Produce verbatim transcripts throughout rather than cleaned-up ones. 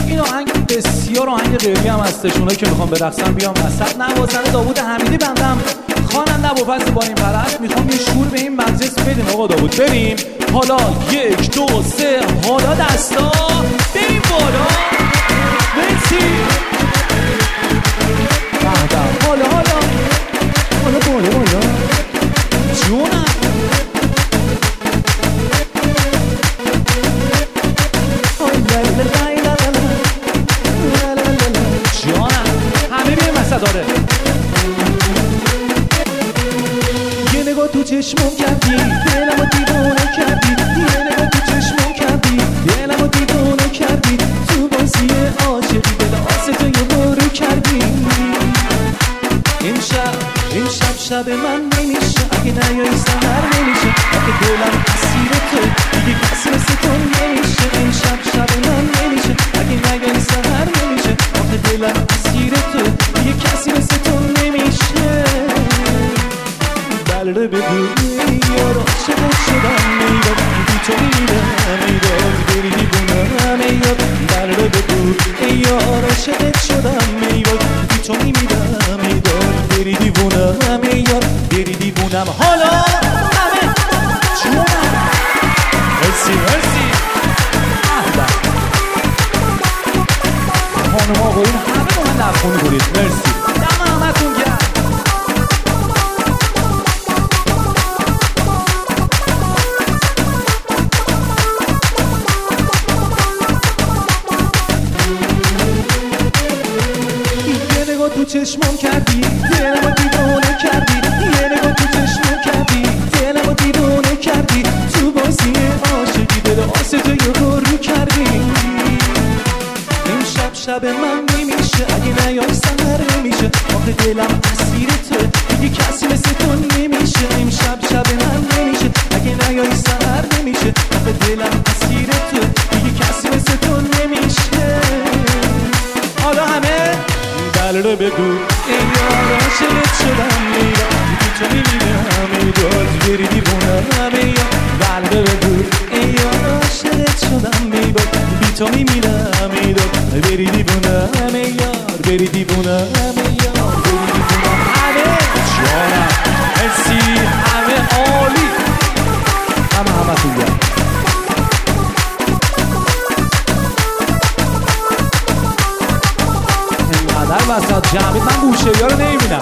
این آهنگ بسیار آهنگ قیبی هم هستش. اونایی که میخوام برقصن بیام وسط. نوازنده داوود حمیدی بندم، خواننده ابوالفضل بارین پرست. میخوام یه شور به این مجلس بدیم آقا داوود. بریم حالا یک دو سه، حالا دستا بریم بالا. مرسی. بعدا حالا حالا حالا بالا بالا جونم. جانم همه بیه مسد داره. یه نگاه تو چشمم کردی دلمو دیوونه کردی. یه نگاه تو چشمم کردی دلمو دیوونه کردی. تو بازی عاشقی دل آستو یه برو کردی. امشب امشب شب من نمیشه اگه نیایی سهر نمیشه. اگه دلم اسیر تو دیگه کسی مثل تو نمیشه. امشب شب من نمیشه اگه نیایی سهر نمیشه. آخه دلم اسیر تو دیگه کسی مثل تو نمیشه. بله بگو یار عاشقت شدم میداد بی تو میرم میداد بری دیوونم میاد. بله بگو یار عاشقت شدم میداد بی تو میرم میداد بری دیوونم میاد بری دیوونم. حالا همه جونم. مرسی مرسی. خانم آقایون همه با من نفخونی برید. مرسی دم همتون گرم. یه نگاه تو چشمم کردی دلمو دیوونه کردی. یه نگاه تو چشمم کردی دلمو دیوونه کردی. تو بازی عاشقی دل آستو یه برو کردی. امشب شب من نمیشه اگه نیای سهر نمیشه. آخه دلم اسیر تو دیگه کسی مثل تو نمیشه. امشب شب من نمیشه اگه نیای سهر نمیشه. آخه دلم اسیر تو دیگه کسی مثل تو نمیشه. حالا همه بله رو بگو ای یار عاشقت شدم میرم بی تو میمیرم میداد بری دیوونم میاد. بله بگو ای یار عاشقت شدم میباد بی تو میمیرم میداد بری دیوونم میاد بری دیوونم میاد بری دیوونم. همه جانم. مرسی همه عالی. همه همه تو گرم. اینقدر وسط جمعید من بوشه‌ای ها رو نمیبینم.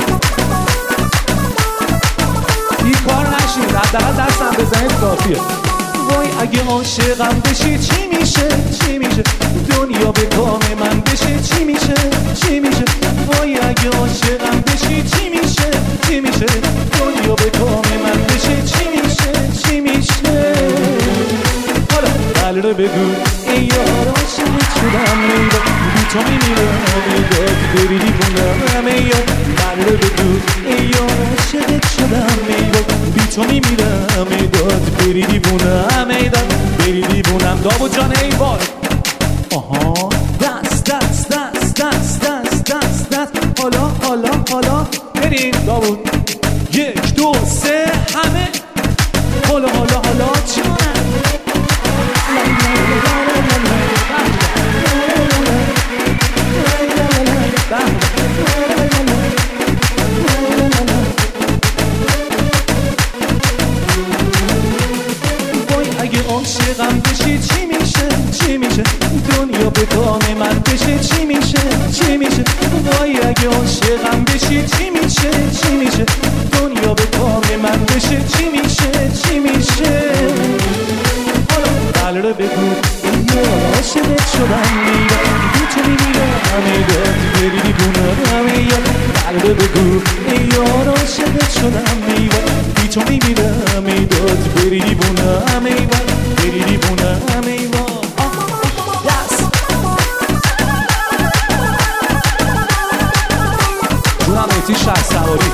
این کار نشید حداقل دستم بزنید کافیه. وای اگه عاشقم بشی چی میشه چی میشه. دنیا به کام من بشه چی میشه چی میشه. وای اگه عاشقم بشی چی میشه چی میشه. دنیا به کام من بشه چی میشه چی میشه. حالا بله رو بگو ای یار عاشقت شدم میداد بی تو میمیرم میداد بری دیوونم میاد. بله رو بگو ای یار عاشقت شدم میداد بی تو میمیرم میداد بری دیوونم میداد بری دیوونم. داوود جان ای وای. آها دست دست دست دست دست دست دست. حالا حالا حالا بریم داوود. یک دو سه همه حالا حالا حالا جانم. وای اگه عاشقم بشی چی میشه چی میشه. دنیا به کام من بشه چی میشه چی میشه. وای اگه عاشقم بشی چی میشه چی میشه. دنیا به کام من بشه چی میشه چی میشه. حالا بله رو بگو یار عاشقت شدم میداد بی تو میمیرم میداد بری دیوونم میاد. بله رو بگو یار عاشقت شدم میداد بی تو میمیرم میداد بری دیوونم میاد بری دیوونم میاد. جونم ایتی شهر سواری.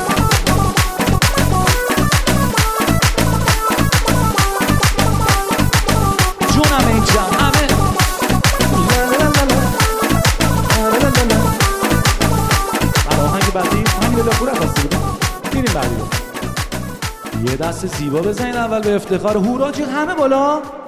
جونم این جمع همه برای آهنگ بعدی همین بلا پور افاسته بودم. میریم بعدی رو. یه دست زیبا بزنین اول به افتخار هوراجی همه بالا.